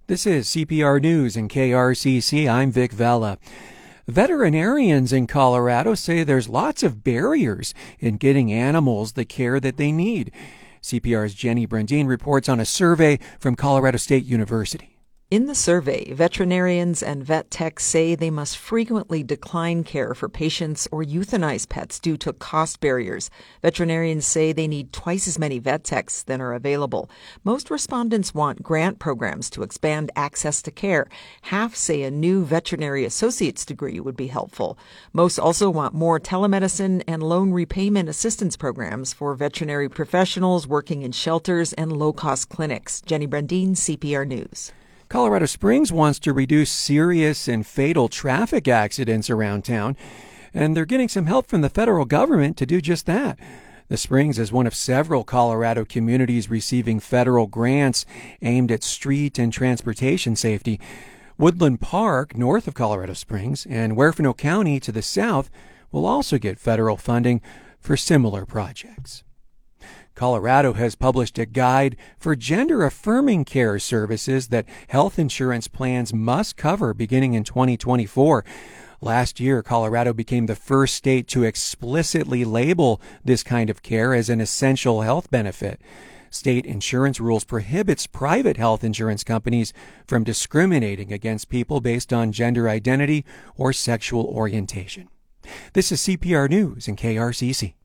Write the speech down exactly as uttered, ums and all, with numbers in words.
This is C P R News and K R C C. I'm Vic Vela. Veterinarians in Colorado say there's lots of barriers in getting animals the care that they need. C P R's Jenny Brandine reports on a survey from Colorado State University. In the survey, veterinarians and vet techs say they must frequently decline care for patients or euthanize pets due to cost barriers. Veterinarians say they need twice as many vet techs than are available. Most respondents want grant programs to expand access to care. Half say a new veterinary associate's degree would be helpful. Most also want more telemedicine and loan repayment assistance programs for veterinary professionals working in shelters and low-cost clinics. Jenny Brandine, C P R News. Colorado Springs wants to reduce serious and fatal traffic accidents around town, and they're getting some help from the federal government to do just that. The Springs is one of several Colorado communities receiving federal grants aimed at street and transportation safety. Woodland Park, north of Colorado Springs, and Huerfano County to the south will also get federal funding for similar projects. Colorado has published a guide for gender-affirming care services that health insurance plans must cover beginning in twenty twenty-four. Last year, Colorado became the first state to explicitly label this kind of care as an essential health benefit. State insurance rules prohibits private health insurance companies from discriminating against people based on gender identity or sexual orientation. This is C P R News and K R C C.